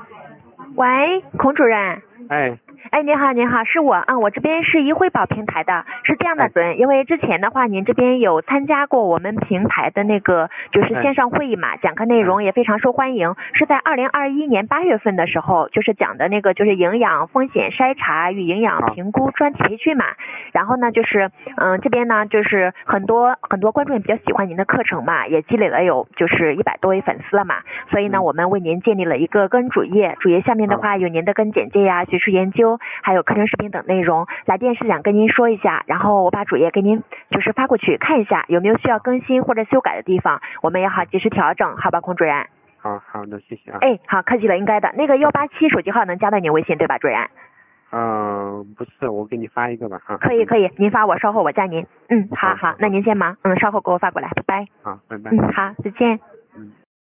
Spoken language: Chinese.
喂，孔主任。 哎， 您好，您好，是我啊，我这边是一汇宝平台的，是这样的，主任，因为之前的话，您这边有参加过我们平台的那个就是线上会议嘛，讲课内容也非常受欢迎，是在2021年8月份的时候，就是讲的那个就是营养风险筛查与营养评估专题培训嘛，然后呢就是这边呢就是很多观众也比较喜欢您的课程嘛，也积累了有就是100多位粉丝了嘛，所以呢我们为您建立了一个个人主页，主页下面的话有您的个人简介呀、学术研究。还有课程视频等内容，来电是想跟您说一下，然后我把主页给您就是发过去看一下，有没有需要更新或者修改的地方，我们也好及时调整，好吧，孔主任。 好的，谢谢啊。 哎，好，客气了，应该的。那个187手机号能加到您微信对吧，主任？ 不是，我给你发一个吧哈。 可以，您发我，稍后我加您。好，那您先忙，稍后给我发过来，拜拜。 好，拜拜。 好，再见。